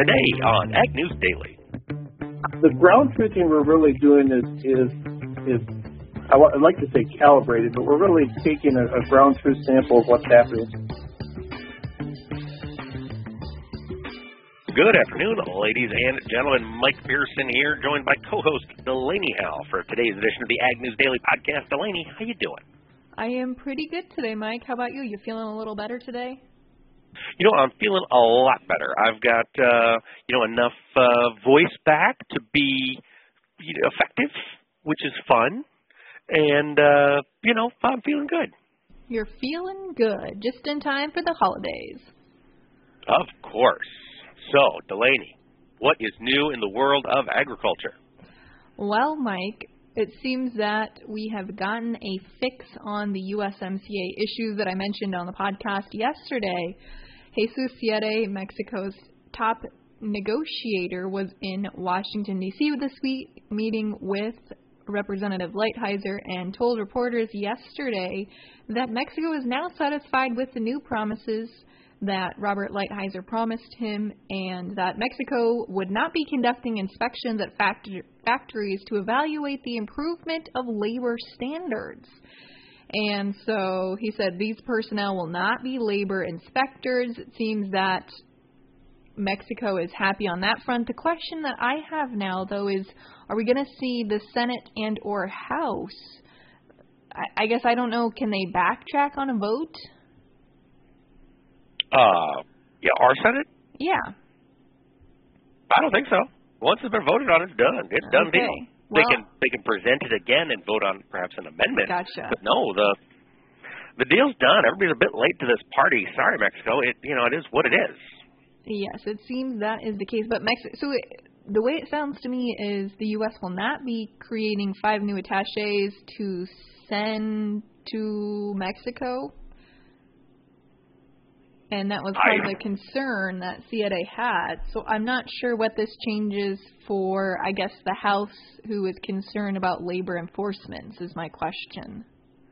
today on Ag News Daily. The ground truthing we're really doing is I'd like to say calibrated, but we're really taking a ground truth sample of what's happening. Good afternoon, ladies and gentlemen. Mike Pearson here, joined by co-host Delaney Howell for today's edition of the Ag News Daily podcast. Delaney, how you doing? I am pretty good today, Mike. How about you? You feeling a little better today? You know, I'm feeling a lot better. I've got, enough voice back to be effective, which is fun. And, I'm feeling good. You're feeling good, just in time for the holidays. Of course. So, Delaney, what is new in the world of agriculture? Well, Mike, it seems that we have gotten a fix on the USMCA issues that I mentioned on the podcast yesterday. Jesus Siete, Mexico's top negotiator, was in Washington, D.C. this week, meeting with Representative Lighthizer, and told reporters yesterday that Mexico is now satisfied with the new promises that Robert Lighthizer promised him, and that Mexico would not be conducting inspections at factories to evaluate the improvement of labor standards. And so he said these personnel will not be labor inspectors. It seems that Mexico is happy on that front. The question that I have now, though, is are we going to see the Senate and or House? I guess I don't know. Can they backtrack on a vote? Our Senate? Yeah. I don't think so. Once it's been voted on, it's done. It's done okay. deal. Well, they can present it again and vote on perhaps an amendment. Gotcha. But no, the deal's done. Everybody's a bit late to this party. Sorry, Mexico. It is what it is. Yes, it seems that is the case. But the way it sounds to me is the U.S. will not be creating 5 new attachés to send to Mexico. And that was part of the concern that Siete had. So I'm not sure what this changes for, I guess, the House, who is concerned about labor enforcement, is my question.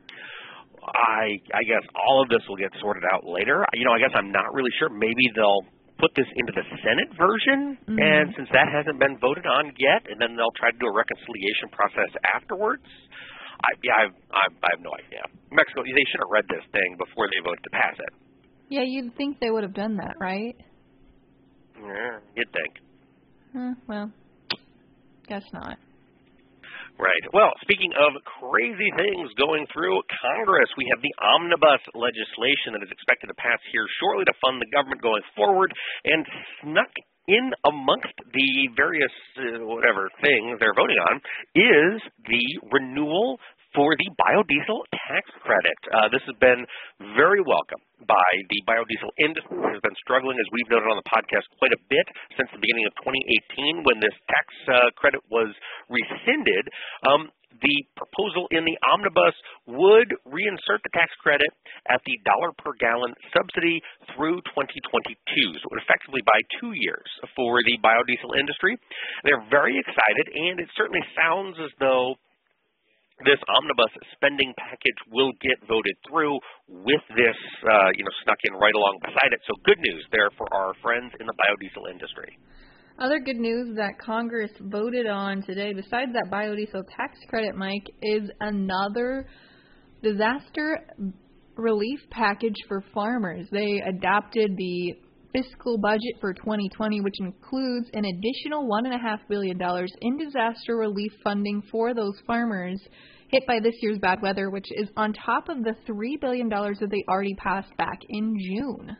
I guess all of this will get sorted out later. I guess I'm not really sure. Maybe they'll put this into the Senate version, and since that hasn't been voted on yet, and then they'll try to do a reconciliation process afterwards. I have no idea. Mexico, they should have read this thing before they voted to pass it. Yeah, you'd think they would have done that, right? Yeah, you'd think. Well, guess not. Right. Well, speaking of crazy things going through Congress, we have the omnibus legislation that is expected to pass here shortly to fund the government going forward, and snuck in amongst the various whatever things they're voting on is the renewal for the biodiesel tax credit. This has been very welcome by the biodiesel industry, which has been struggling, as we've noted on the podcast, quite a bit since the beginning of 2018 when this tax credit was rescinded. The proposal in the omnibus would reinsert the tax credit at the $1 per gallon subsidy through 2022. So it would effectively buy 2 years for the biodiesel industry. They're very excited, and it certainly sounds as though this omnibus spending package will get voted through with this, snuck in right along beside it. So good news there for our friends in the biodiesel industry. Other good news that Congress voted on today, besides that biodiesel tax credit, Mike, is another disaster relief package for farmers. They adopted the fiscal budget for 2020, which includes an additional $1.5 billion in disaster relief funding for those farmers hit by this year's bad weather, which is on top of the $3 billion that they already passed back in June.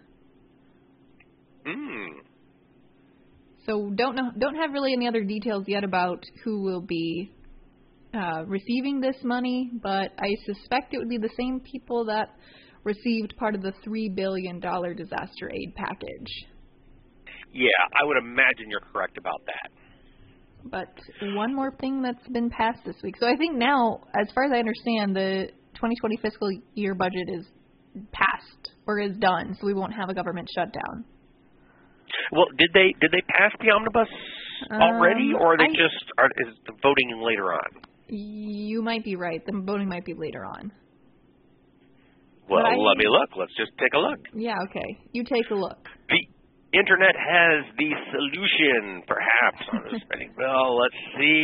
So don't have really any other details yet about who will be receiving this money, but I suspect it would be the same people that received part of the $3 billion disaster aid package. Yeah, I would imagine you're correct about that. But one more thing that's been passed this week. So I think now, as far as I understand, the 2020 fiscal year budget is passed or is done, so we won't have a government shutdown. Well, did they pass the omnibus already, or are they is the voting later on? You might be right. The voting might be later on. Well, let me look. Let's just take a look. Yeah, okay. You take a look. Internet has the solution, perhaps, on the spending bill. Let's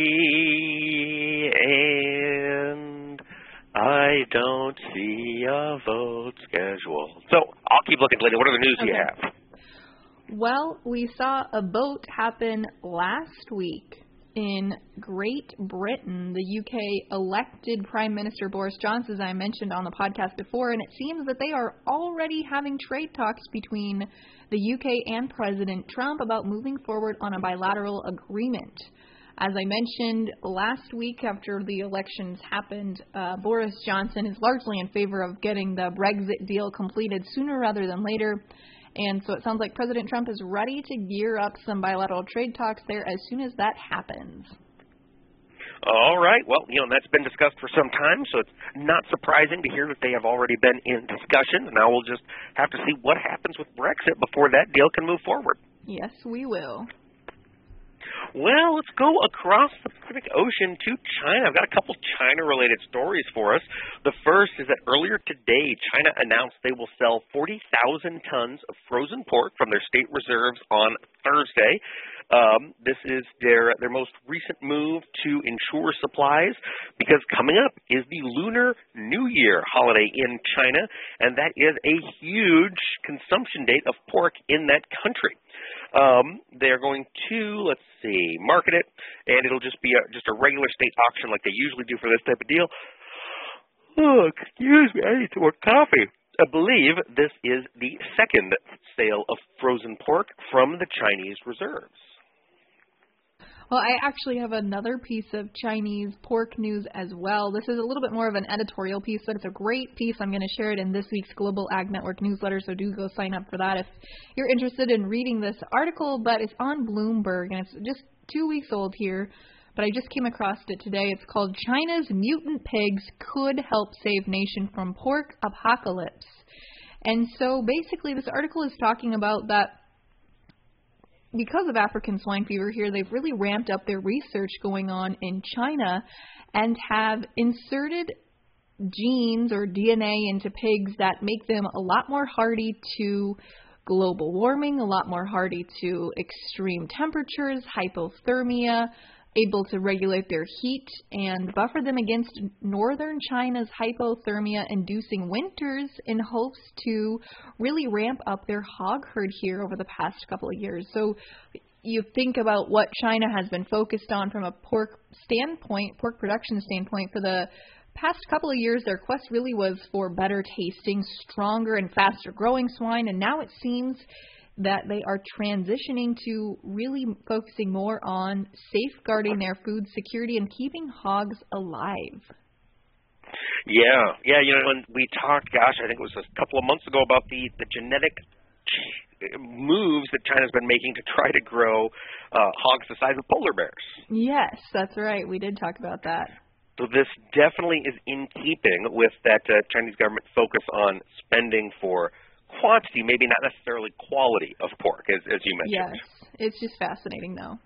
see. And I don't see a vote schedule. So I'll keep looking later. What other news do you have? Well, we saw a vote happen last week in Great Britain. The UK elected Prime Minister Boris Johnson, as I mentioned on the podcast before, and it seems that they are already having trade talks between the UK and President Trump about moving forward on a bilateral agreement. As I mentioned last week after the elections happened, Boris Johnson is largely in favor of getting the Brexit deal completed sooner rather than later. And so it sounds like President Trump is ready to gear up some bilateral trade talks there as soon as that happens. All right. Well, that's been discussed for some time, so it's not surprising to hear that they have already been in discussions. Now we'll just have to see what happens with Brexit before that deal can move forward. Yes, we will. Well, let's go across the Pacific Ocean to China. I've got a couple China-related stories for us. The first is that earlier today, China announced they will sell 40,000 tons of frozen pork from their state reserves on Thursday. This is their most recent move to ensure supplies, because coming up is the Lunar New Year holiday in China, and that is a huge consumption date of pork in that country. They're going to, market it, and it'll just be just a regular state auction like they usually do for this type of deal. Oh, excuse me, I need some more coffee. I believe this is the second sale of frozen pork from the Chinese reserves. Well, I actually have another piece of Chinese pork news as well. This is a little bit more of an editorial piece, but it's a great piece. I'm going to share it in this week's Global Ag Network newsletter, so do go sign up for that if you're interested in reading this article. But it's on Bloomberg, and it's just 2 weeks old here, but I just came across it today. It's called China's Mutant Pigs Could Help Save Nation from Pork Apocalypse. And so basically this article is talking about that because of African swine fever here, they've really ramped up their research going on in China and have inserted genes or DNA into pigs that make them a lot more hardy to global warming, a lot more hardy to extreme temperatures, hypothermia, able to regulate their heat and buffer them against northern China's hypothermia-inducing winters in hopes to really ramp up their hog herd here over the past couple of years. So you think about what China has been focused on from a pork production standpoint for the past couple of years. Their quest really was for better tasting, stronger and faster growing swine, and now it seems that they are transitioning to really focusing more on safeguarding their food security and keeping hogs alive. Yeah, when we talked, I think it was a couple of months ago about the genetic moves that China's been making to try to grow hogs the size of polar bears. Yes, that's right. We did talk about that. So this definitely is in keeping with that Chinese government focus on spending for quantity, maybe not necessarily quality of pork, as you mentioned. Yes, it's just fascinating, though.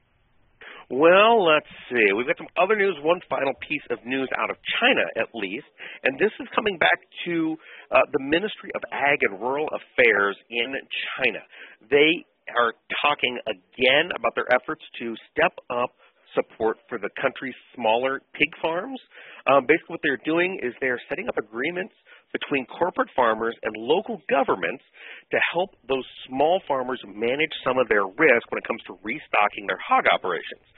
Well, let's see. We've got some other news, one final piece of news out of China, at least, and this is coming back to the Ministry of Ag and Rural Affairs in China. They are talking again about their efforts to step up support for the country's smaller pig farms. Basically, what they're doing is they're setting up agreements between corporate farmers and local governments to help those small farmers manage some of their risk when it comes to restocking their hog operations.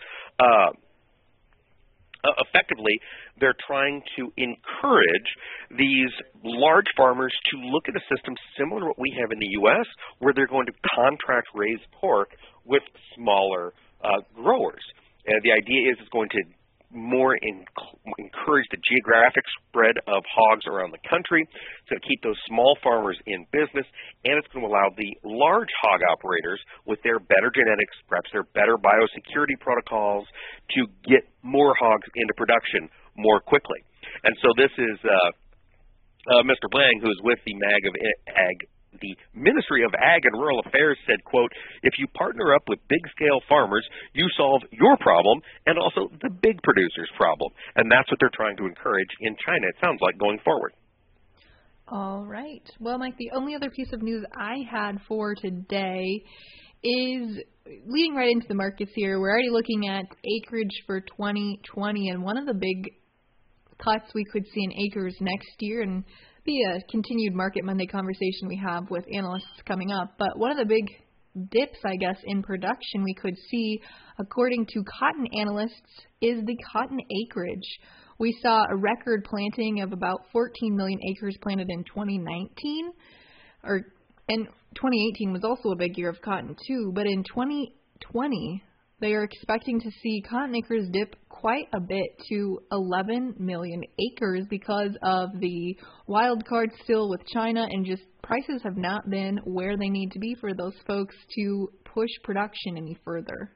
Effectively, they're trying to encourage these large farmers to look at a system similar to what we have in the U.S., where they're going to contract raise pork with smaller growers. The idea is it's going to more encourage the geographic spread of hogs around the country. It's going to keep those small farmers in business, and it's going to allow the large hog operators with their better genetics, perhaps their better biosecurity protocols, to get more hogs into production more quickly. And so this is Mr. Blang, who's with the the Ministry of Ag and Rural Affairs said, quote, "If you partner up with big-scale farmers, you solve your problem and also the big producers' problem." And that's what they're trying to encourage in China, it sounds like, going forward. All right. Well, Mike, the only other piece of news I had for today is leading right into the markets here. We're already looking at acreage for 2020, and one of the big cuts we could see in acres next year, and be a continued Market Monday conversation we have with analysts coming up. But one of the big dips, I guess, in production we could see, according to cotton analysts, is the cotton acreage. We saw a record planting of about 14 million acres planted in 2019, and 2018 was also a big year of cotton too, but in 2020, they are expecting to see cotton acres dip quite a bit to 11 million acres because of the wild card still with China, and just prices have not been where they need to be for those folks to push production any further.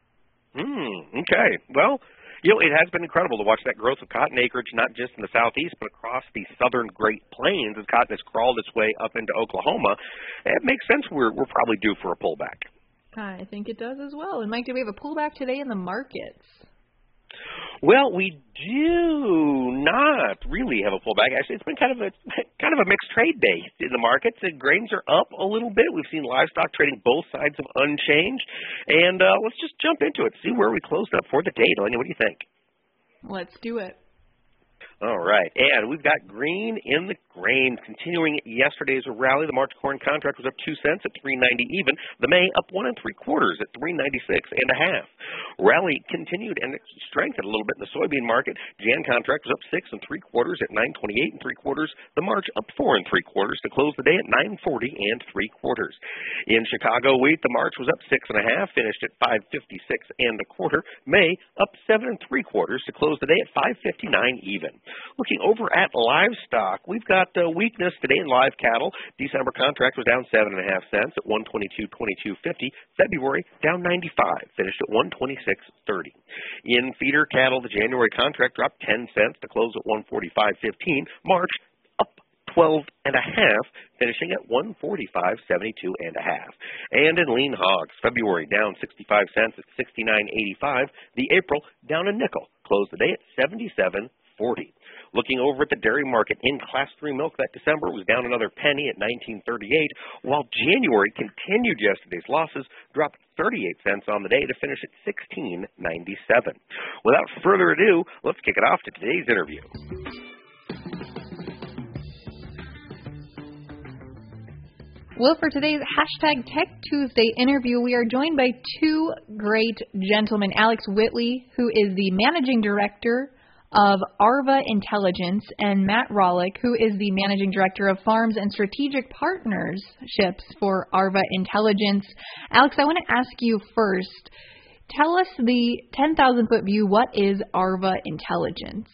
Okay. Well, it has been incredible to watch that growth of cotton acreage, not just in the southeast, but across the southern Great Plains as cotton has crawled its way up into Oklahoma. It makes sense we're probably due for a pullback. I think it does as well. And Mike, do we have a pullback today in the markets? Well, we do not really have a pullback. Actually, it's been kind of a mixed trade day in the markets. The grains are up a little bit. We've seen livestock trading both sides of unchanged. And let's just jump into it, see where we closed up for the day. Delaney, what do you think? Let's do it. All right, and we've got green in the grain continuing yesterday's rally. The March corn contract was up 2 cents at $3.90 even. The May up 1 3/4 at $3.96.5. Rally continued and it strengthened a little bit in the soybean market. Jan contract was up 6 3/4 at $9.28 3/4. The March up 4 3/4 to close the day at $9.40 3/4. In Chicago wheat, the March was up 6 1/2, finished at $5.56 1/4. May up 7 3/4 to close the day at $5.59 even. Looking over at livestock, we've got weakness today in live cattle. December contract was down 7 1/2 cents at $122.2250. February down 95, finished at $126.30. In feeder cattle, the January contract dropped 10 cents to close at $145.15. March up 12 1/2, finishing at $145.72.5. And in lean hogs, February down 65 cents at $69.85. The April down a nickel, closed the day at $77.40. Looking over at the dairy market, in Class 3 milk that December was down another penny at $19.38, while January continued yesterday's losses, dropped 38 cents on the day to finish at $16.97. Without further ado, let's kick it off to today's interview. Well, for today's Hashtag Tech Tuesday interview, we are joined by two great gentlemen, Alex Whitley, who is the Managing Director of Arva Intelligence, and Matt Rawlik, who is the Managing Director of Farms and Strategic Partnerships for Arva Intelligence. Alex, I want to ask you first, tell us the 10,000-foot view, what is Arva Intelligence?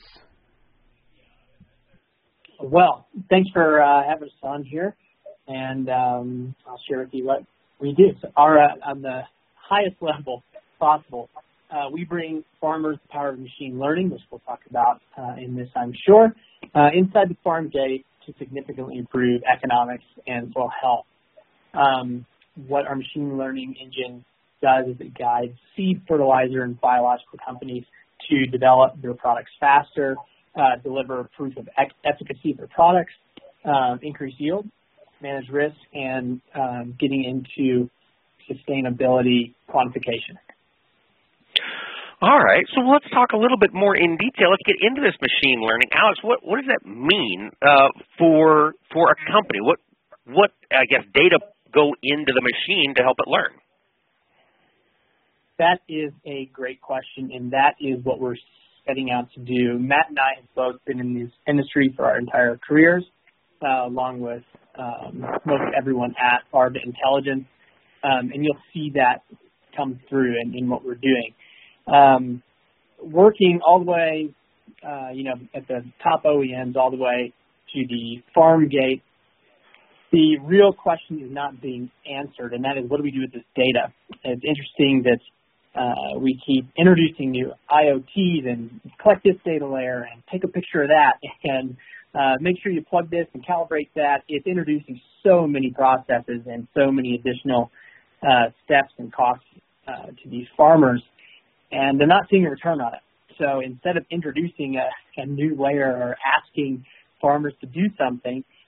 Well, thanks for having us on here, and I'll share with you what we do. So Arva, on the highest level possible, we bring farmers the power of machine learning, which we'll talk about in this, I'm sure, inside the farm gate to significantly improve economics and soil health. What our machine learning engine does is it guides seed, fertilizer, and biological companies to develop their products faster, deliver proof of efficacy of their products, increase yield, manage risk, and getting into sustainability quantification. All right, so let's talk a little bit more in detail. Let's get into this machine learning. Alex, what does that mean for a company? What I guess data go into the machine to help it learn? That is a great question, and that is what we're setting out to do. Matt and I have both been in this industry for our entire careers, along with most everyone at Arva Intelligence, and you'll see that come through in what we're doing. Working all the way, at the top OEMs, all the way to the farm gate, the real question is not being answered, and that is, what do we do with this data? It's interesting that we keep introducing new IoTs and collect this data layer and take a picture of that and make sure you plug this and calibrate that. It's introducing so many processes and so many additional steps and costs to these farmers, and they're not seeing a return on it. So instead of introducing a new layer or asking farmers to do something,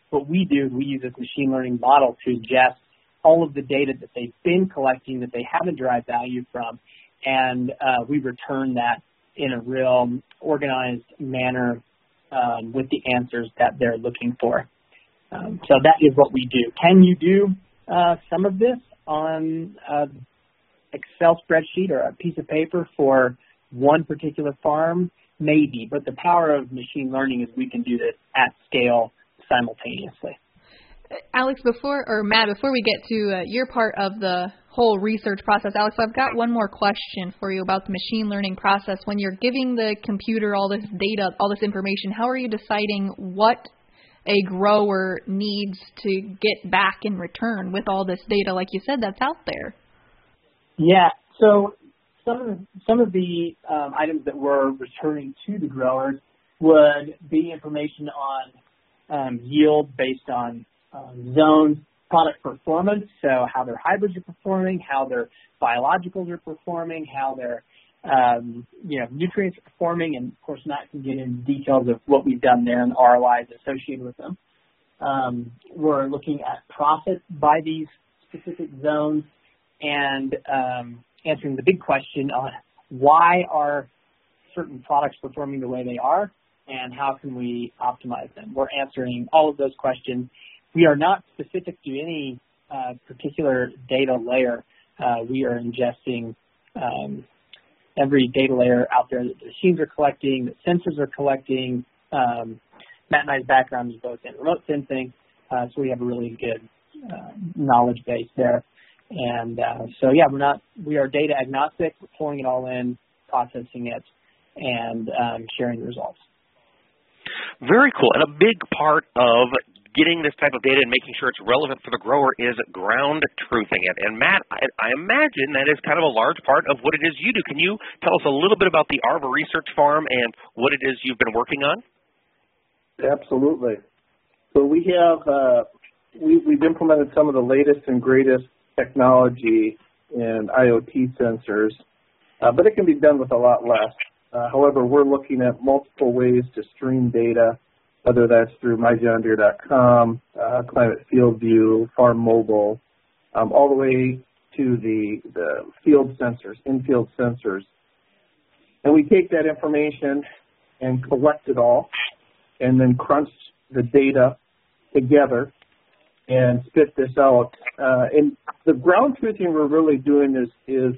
what we do is we use this machine learning model to ingest all of the data that they've been collecting that they haven't derived value from, and we return that in a real organized manner with the answers that they're looking for. So that is what we do. Can you do some of this on an Excel spreadsheet or a piece of paper for one particular farm? Maybe, but the power of machine learning is we can do this at scale simultaneously. Alex, before we get to your part of the whole research process, Alex, I've got one more question for you about the machine learning process. When you're giving the computer all this data, all this information, how are you deciding what a grower needs to get back in return with all this data, like you said, that's out there? Yeah, so some of the items that we're returning to the growers would be information on yield based on zones, product performance, so how their hybrids are performing, how their biologicals are performing, how their nutrients are performing, and of course Matt can get into details of what we've done there and the ROIs associated with them. We're looking at profit by these specific zones and answering the big question on why are certain products performing the way they are and how can we optimize them. We're answering all of those questions. We are not specific to any particular data layer. We are ingesting every data layer out there that the machines are collecting, that sensors are collecting. Matt and I's background is both in remote sensing, so we have a really good knowledge base there. And we are data agnostic. We're pulling it all in, processing it, and sharing the results. Very cool. And a big part of getting this type of data and making sure it's relevant for the grower is ground truthing it. And Matt, I imagine that is kind of a large part of what it is you do. Can you tell us a little bit about the Arbor Research Farm and what it is you've been working on? Absolutely. So we have we've implemented some of the latest and greatest technology in IoT sensors, but it can be done with a lot less. However, we're looking at multiple ways to stream data, whether that's through myjohndeere.com, Climate Field View, Farm Mobile, all the way to the field sensors, in-field sensors. And we take that information and collect it all and then crunch the data together and spit this out. And the ground truthing we're really doing is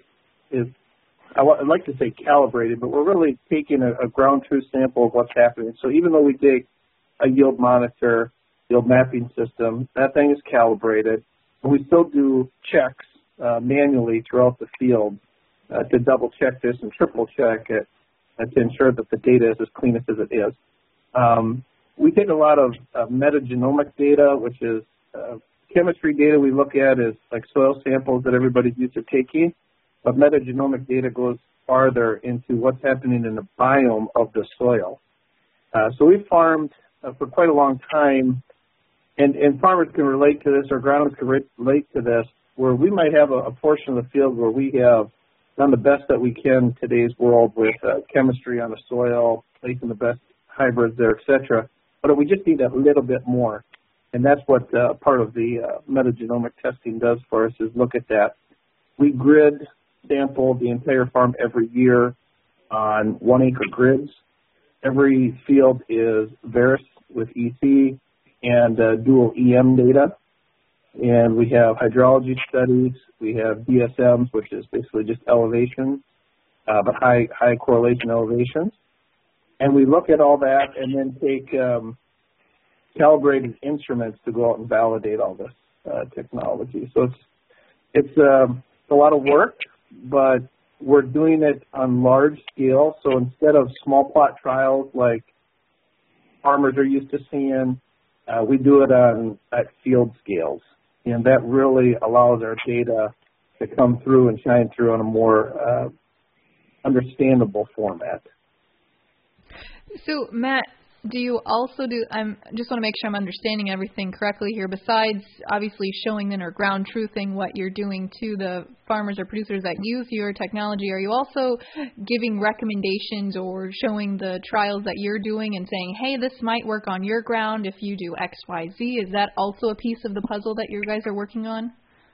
I'd like to say calibrated, but we're really taking a ground truth sample of what's happening. So even though we take a yield monitor, yield mapping system, that thing is calibrated, and we still do checks manually throughout the field to double check this and triple check it to ensure that the data is as clean as it is. We take a lot of metagenomic data, which is chemistry data we look at is like soil samples that everybody's used to taking, but metagenomic data goes farther into what's happening in the biome of the soil. So we've farmed for quite a long time, and farmers can relate to this, or agronomists can relate to this, where we might have a portion of the field where we have done the best that we can in today's world with chemistry on the soil, placing the best hybrids there, et cetera, but we just need a little bit more. And that's what part of the metagenomic testing does for us, is look at that. We grid sample the entire farm every year on 1 acre grids. Every field is Veris with EC and dual EM data. And we have hydrology studies. We have DSMs, which is basically just elevation, but high correlation elevations. And we look at all that and then take calibrated instruments to go out and validate all this technology. So it's a lot of work, but we're doing it on large scale. So instead of small plot trials like farmers are used to seeing, we do it at field scales. And that really allows our data to come through and shine through on a more understandable format. So, Matt, Do you also I just want to make sure I'm understanding everything correctly here. Besides obviously showing them or ground truthing what you're doing to the farmers or producers that use your technology, are you also giving recommendations or showing the trials that you're doing and saying, hey, this might work on your ground if you do X, Y, Z? Is that also a piece of the puzzle that you guys are working on?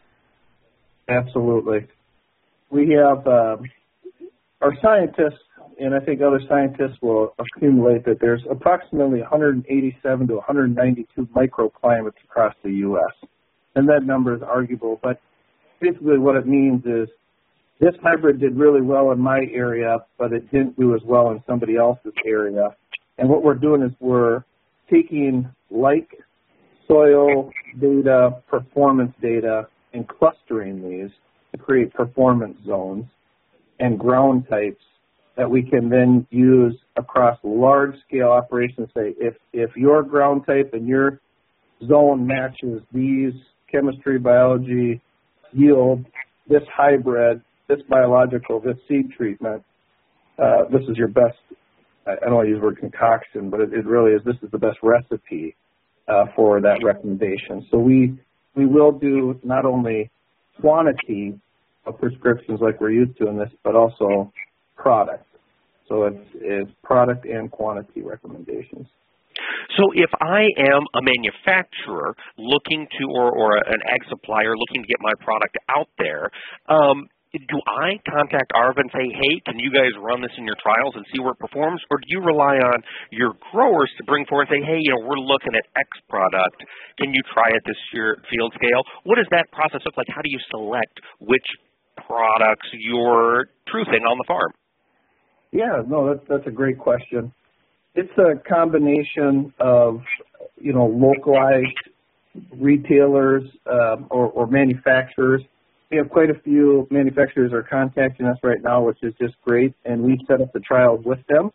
Absolutely. We have our scientists, and I think other scientists will accumulate that there's approximately 187 to 192 microclimates across the U.S. And that number is arguable, but basically what it means is this hybrid did really well in my area, but it didn't do as well in somebody else's area. And what we're doing is we're taking like soil data, performance data, and clustering these to create performance zones and ground types that we can then use across large-scale operations. Say, if your ground type and your zone matches these chemistry, biology, yield, this hybrid, this biological, this seed treatment, this is your best, I don't want to use the word concoction, but it really is, this is the best recipe for that recommendation. So we will do not only quantity of prescriptions like we're used to in this, but also product. So it's product and quantity recommendations. So if I am a manufacturer looking to, or an ag supplier looking to get my product out there, do I contact ARVA and say, hey, can you guys run this in your trials and see where it performs? Or do you rely on your growers to bring forward and say, hey, we're looking at X product. Can you try it this year at field scale? What does that process look like? How do you select which products you're truthing on the farm? Yeah, no, that's a great question. It's a combination of, localized retailers or manufacturers. We have quite a few manufacturers are contacting us right now, which is just great, and we set up the trials with them.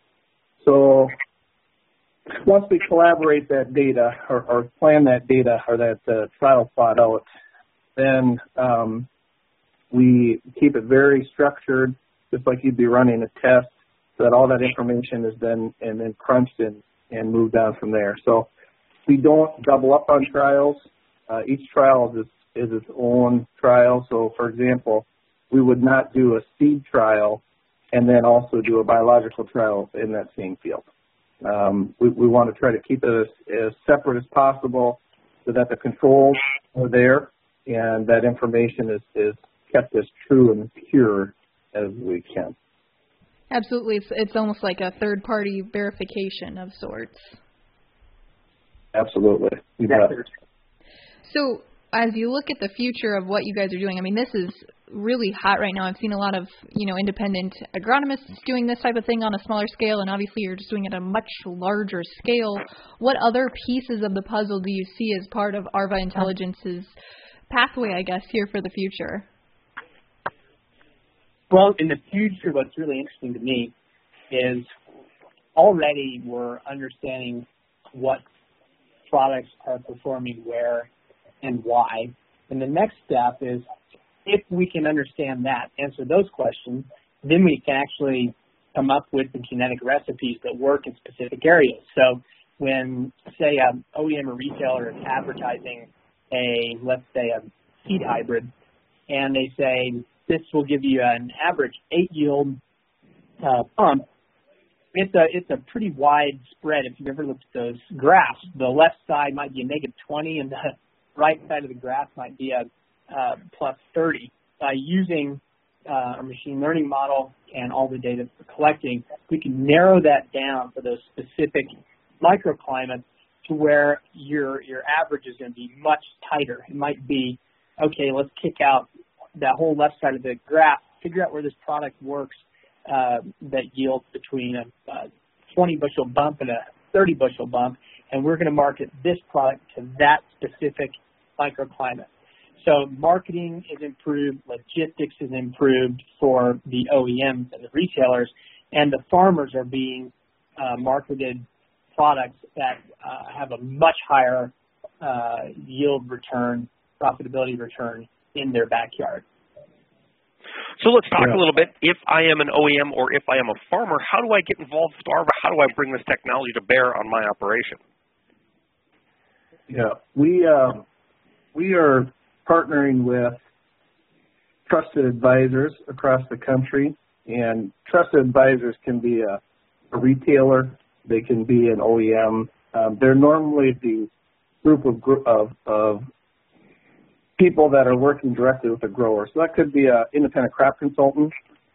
So once we collaborate that data or plan that data or that trial plot out, then we keep it very structured, just like you'd be running a test, so that all that information is then crunched and moved on from there. So we don't double up on trials. Each trial is its own trial. So, for example, we would not do a seed trial and then also do a biological trial in that same field. We want to try to keep it as separate as possible so that the controls are there and that information is kept as true and pure as we can. Absolutely. It's almost like a third-party verification of sorts. Absolutely. You bet. So as you look at the future of what you guys are doing, I mean, this is really hot right now. I've seen a lot of, independent agronomists doing this type of thing on a smaller scale, and obviously you're just doing it at a much larger scale. What other pieces of the puzzle do you see as part of ARVA Intelligence's pathway, I guess, here for the future? Well, in the future, what's really interesting to me is already we're understanding what products are performing where and why. And the next step is if we can understand that, answer those questions, then we can actually come up with the genetic recipes that work in specific areas. So when, say, an OEM or retailer is advertising let's say a seed hybrid, and they say this will give you an average 8 yield pump, it's a pretty wide spread. If you've ever looked at those graphs, the left side might be a -20 and the right side of the graph might be a +30. By using a machine learning model and all the data we're collecting, we can narrow that down for those specific microclimates to where your average is going to be much tighter. It might be, okay, let's kick out that whole left side of the graph, figure out where this product works that yields between a 20 bushel bump and a 30 bushel bump, and we're going to market this product to that specific microclimate. So marketing is improved, logistics is improved for the OEMs and the retailers, and the farmers are being marketed products that have a much higher yield return, profitability return in their backyard. So let's talk a little bit. If I am an OEM or if I am a farmer, how do I get involved with ARVA? How do I bring this technology to bear on my operation? Yeah, we are partnering with trusted advisors across the country, and trusted advisors can be a retailer, they can be an OEM. They're normally the group of people that are working directly with the grower. So that could be an independent crop consultant,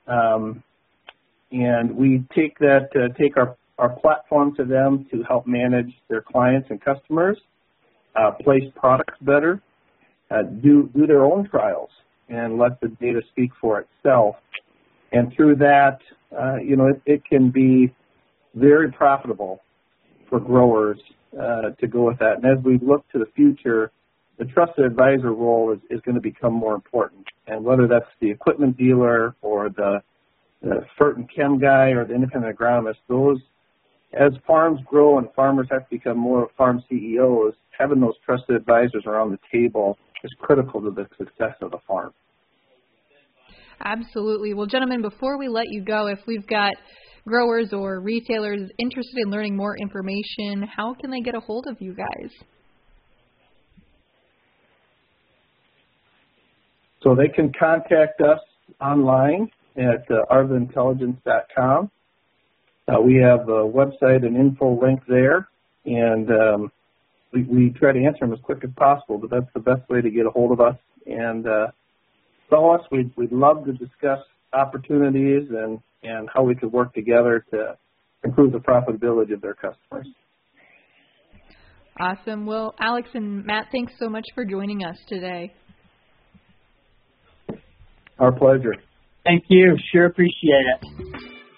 and we take our platform to them to help manage their clients and customers, place products better, do their own trials, and let the data speak for itself. And through that, it can be very profitable for growers to go with that. And as we look to the future, the trusted advisor role is going to become more important. And whether that's the equipment dealer or the FERT and chem guy or the independent agronomist, as farms grow and farmers have to become more farm CEOs, having those trusted advisors around the table is critical to the success of the farm. Absolutely. Well, gentlemen, before we let you go, if we've got growers or retailers interested in learning more information, how can they get a hold of you guys? So they can contact us online at arvaintelligence.com. We have a website and info link there, and we try to answer them as quick as possible, but that's the best way to get a hold of us. And call us. We'd love to discuss opportunities and how we could work together to improve the profitability of their customers. Awesome. Well, Alex and Matt, thanks so much for joining us today. Our pleasure. Thank you. Sure appreciate it.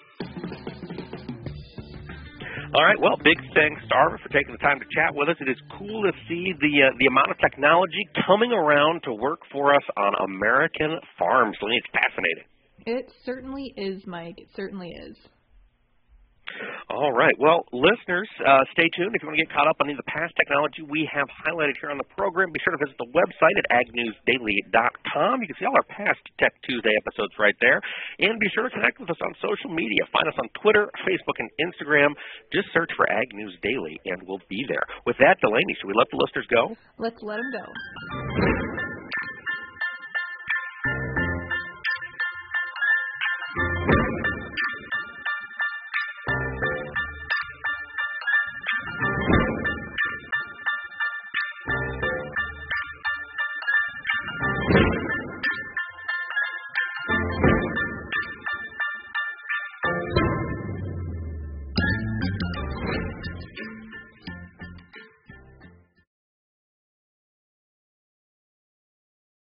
All right. Well, big thanks to ARVA for taking the time to chat with us. It is cool to see the amount of technology coming around to work for us on American farms. It's fascinating. It certainly is, Mike. It certainly is. All right. Well, listeners, stay tuned. If you want to get caught up on any of the past technology we have highlighted here on the program, be sure to visit the website at agnewsdaily.com. You can see all our past Tech Tuesday episodes right there. And be sure to connect with us on social media. Find us on Twitter, Facebook, and Instagram. Just search for Ag News Daily, and we'll be there. With that, Delaney, should we let the listeners go? Let's let them go.